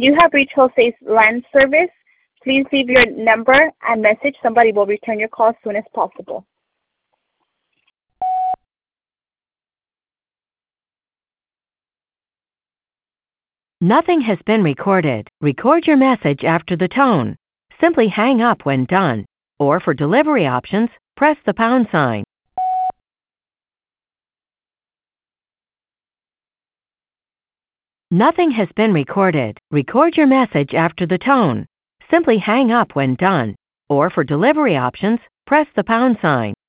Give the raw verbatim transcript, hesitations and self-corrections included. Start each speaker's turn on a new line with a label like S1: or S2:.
S1: You have reached Jose's land service. Please leave your number and message. Somebody will return your call as soon as possible.
S2: Nothing has been recorded. Record your message after the tone. Simply hang up when done. Or for delivery options, press the pound sign. Nothing has been recorded. Record your message after the tone. Simply hang up when done. Or for delivery options, press the pound sign.